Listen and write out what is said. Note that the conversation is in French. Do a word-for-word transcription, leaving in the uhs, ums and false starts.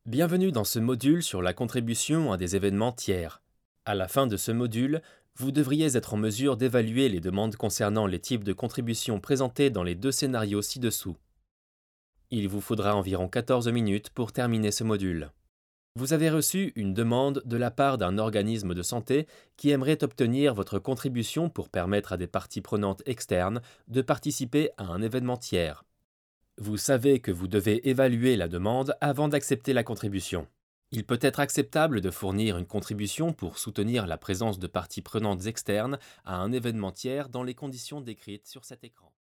Bienvenue dans ce module sur la contribution à des événements tiers. À la fin de ce module, vous devriez être en mesure d'évaluer les demandes concernant les types de contributions présentés dans les deux scénarios ci-dessous. Il vous faudra environ quatorze minutes pour terminer ce module. Vous avez reçu une demande de la part d'un organisme de santé qui aimerait obtenir votre contribution pour permettre à des parties prenantes externes de participer à un événement tiers. Vous savez que vous devez évaluer la demande avant d'accepter la contribution. Il peut être acceptable de fournir une contribution pour soutenir la présence de parties prenantes externes à un événement tiers dans les conditions décrites sur cet écran.